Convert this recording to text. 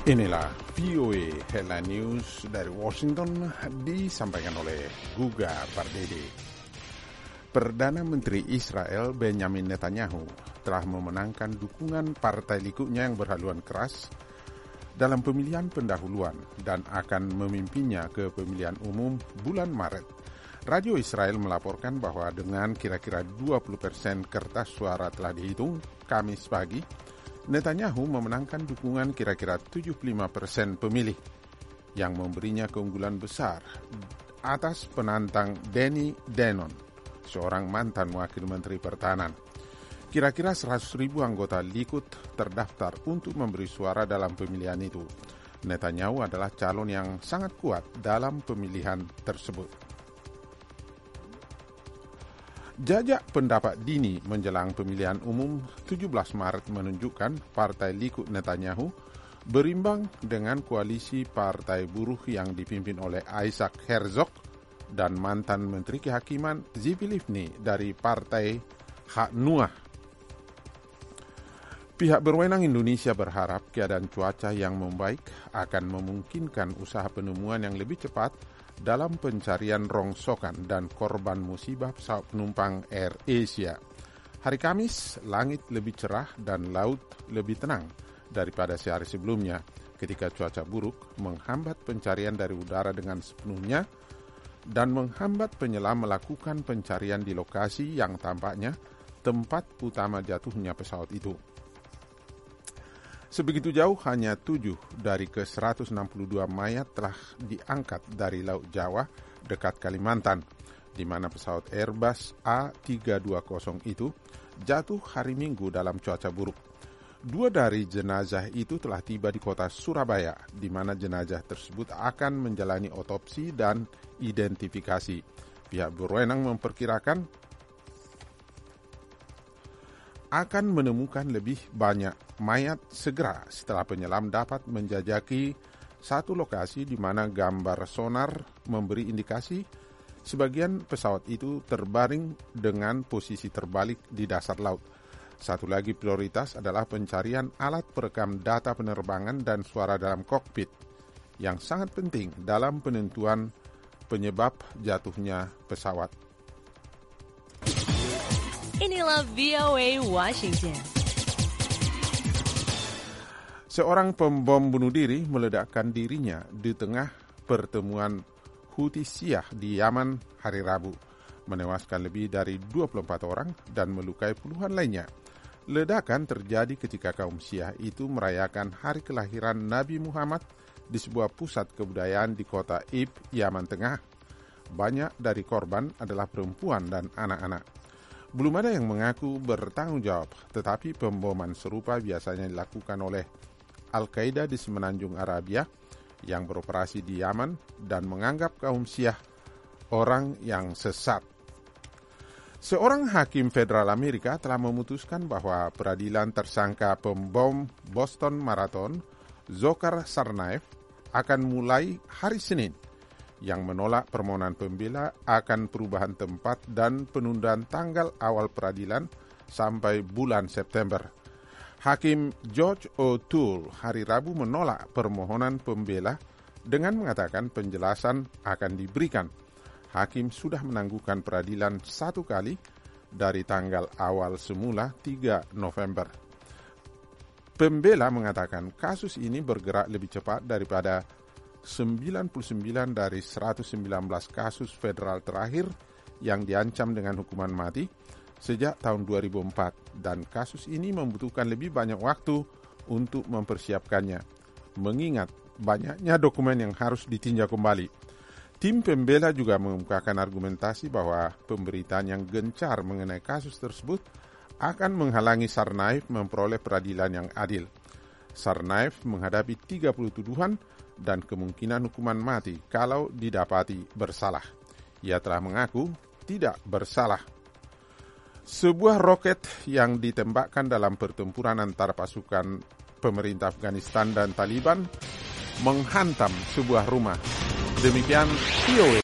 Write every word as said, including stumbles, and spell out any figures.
Inilah V O A Headline News dari Washington disampaikan oleh Guga Pardede. Perdana Menteri Israel Benjamin Netanyahu telah memenangkan dukungan partai Likudnya yang berhaluan keras dalam pemilihan pendahuluan dan akan memimpinnya ke pemilihan umum bulan Maret. Radio Israel melaporkan bahwa dengan kira-kira dua puluh persen kertas suara telah dihitung Kamis pagi, Netanyahu memenangkan dukungan kira-kira tujuh puluh lima persen pemilih yang memberinya keunggulan besar atas penantang Danny Danon, seorang mantan wakil menteri pertahanan. Kira-kira seratus ribu anggota Likud terdaftar untuk memberi suara dalam pemilihan itu. Netanyahu adalah calon yang sangat kuat dalam pemilihan tersebut. Jajak pendapat dini menjelang pemilihan umum tujuh belas Maret menunjukkan Partai Likud Netanyahu berimbang dengan koalisi Partai Buruh yang dipimpin oleh Isaac Herzog dan mantan Menteri Kehakiman Tzipi Livni dari Partai Hak Nuah. Pihak berwenang Indonesia berharap keadaan cuaca yang membaik akan memungkinkan usaha penemuan yang lebih cepat dalam pencarian rongsokan dan korban musibah pesawat penumpang Air Asia. Hari Kamis, langit lebih cerah dan laut lebih tenang daripada sehari sebelumnya ketika cuaca buruk menghambat pencarian dari udara dengan sepenuhnya dan menghambat penyelam melakukan pencarian di lokasi yang tampaknya tempat utama jatuhnya pesawat itu. Sebegitu jauh, hanya tujuh dari ke seratus enam puluh dua mayat telah diangkat dari Laut Jawa dekat Kalimantan, di mana pesawat Airbus A tiga dua nol itu jatuh hari Minggu dalam cuaca buruk. Dua dari jenazah itu telah tiba di kota Surabaya, di mana jenazah tersebut akan menjalani otopsi dan identifikasi. Pihak berwenang memperkirakan akan menemukan lebih banyak mayat segera setelah penyelam dapat menjajaki satu lokasi di mana gambar sonar memberi indikasi sebagian pesawat itu terbaring dengan posisi terbalik di dasar laut. Satu lagi prioritas adalah pencarian alat perekam data penerbangan dan suara dalam kokpit yang sangat penting dalam penentuan penyebab jatuhnya pesawat. Inilah V O A Washington. Seorang pembom bunuh diri meledakkan dirinya di tengah pertemuan Houthi Syiah di Yaman hari Rabu, menewaskan lebih dari dua puluh empat orang dan melukai puluhan lainnya. Ledakan terjadi ketika kaum Syiah itu merayakan hari kelahiran Nabi Muhammad di sebuah pusat kebudayaan di kota Ib, Yaman Tengah. Banyak dari korban adalah perempuan dan anak-anak. Belum ada yang mengaku bertanggung jawab, tetapi pemboman serupa biasanya dilakukan oleh Al-Qaeda di Semenanjung Arabia yang beroperasi di Yaman dan menganggap kaum Syiah orang yang sesat. Seorang hakim federal Amerika telah memutuskan bahwa peradilan tersangka pembom Boston Marathon, Dzhokhar Tsarnaev, akan mulai hari Senin, yang menolak permohonan pembela akan perubahan tempat dan penundaan tanggal awal peradilan sampai bulan September. Hakim George O'Toole hari Rabu menolak permohonan pembela dengan mengatakan penjelasan akan diberikan. Hakim sudah menangguhkan peradilan satu kali dari tanggal awal semula tiga November. Pembela mengatakan kasus ini bergerak lebih cepat daripada sembilan puluh sembilan dari seratus sembilan belas kasus federal terakhir yang diancam dengan hukuman mati sejak tahun dua ribu empat, dan kasus ini membutuhkan lebih banyak waktu untuk mempersiapkannya, mengingat banyaknya dokumen yang harus ditinjau kembali. Tim pembela juga mengemukakan argumentasi bahwa pemberitaan yang gencar mengenai kasus tersebut akan menghalangi Tsarnaev memperoleh peradilan yang adil. Tsarnaev menghadapi tiga puluh tuduhan dan kemungkinan hukuman mati kalau didapati bersalah. Ia telah mengaku tidak bersalah. Sebuah roket yang ditembakkan dalam pertempuran antara pasukan pemerintah Afghanistan dan Taliban menghantam sebuah rumah. Demikian V O A.